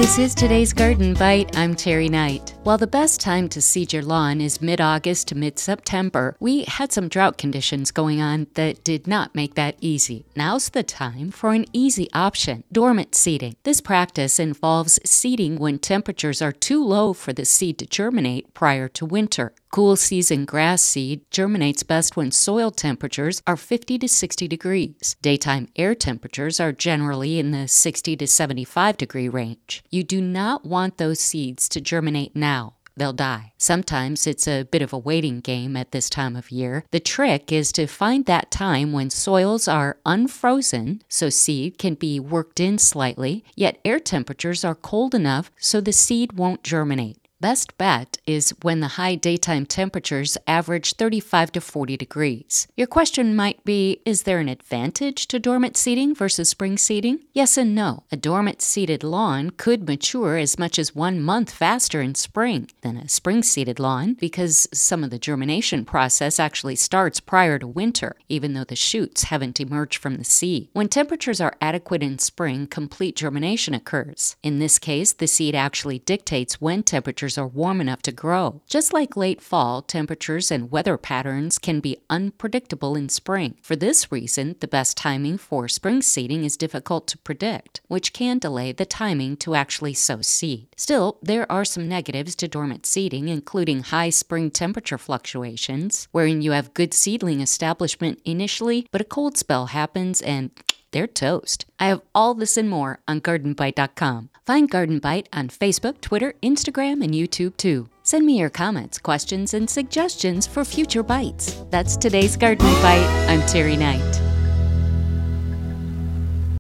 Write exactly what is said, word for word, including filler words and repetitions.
This is today's Garden Bite. I'm Terry Knight. While the best time to seed your lawn is mid-August to mid-September, we had some drought conditions going on that did not make that easy. Now's the time for an easy option, dormant seeding. This practice involves seeding when temperatures are too low for the seed to germinate prior to winter. Cool season grass seed germinates best when soil temperatures are fifty to sixty degrees. Daytime air temperatures are generally in the sixty to seventy-five degree range. You do not want those seeds to germinate now. They'll die. Sometimes it's a bit of a waiting game at this time of year. The trick is to find that time when soils are unfrozen, so seed can be worked in slightly, yet air temperatures are cold enough so the seed won't germinate. Best bet is when the high daytime temperatures average thirty-five to forty degrees. Your question might be, is there an advantage to dormant seeding versus spring seeding? Yes and no. A dormant seeded lawn could mature as much as one month faster in spring than a spring seeded lawn because some of the germination process actually starts prior to winter, even though the shoots haven't emerged from the seed. When temperatures are adequate in spring, complete germination occurs. In this case, the seed actually dictates when temperatures are warm enough to grow. Just like late fall, temperatures and weather patterns can be unpredictable in spring. For this reason, the best timing for spring seeding is difficult to predict, which can delay the timing to actually sow seed. Still, there are some negatives to dormant seeding, including high spring temperature fluctuations, wherein you have good seedling establishment initially, but a cold spell happens and they're toast. I have all this and more on garden bite dot com. Find Garden Bite on Facebook, Twitter, Instagram, and YouTube too. Send me your comments, questions, and suggestions for future bites. That's today's Garden Bite. I'm Terry Knight.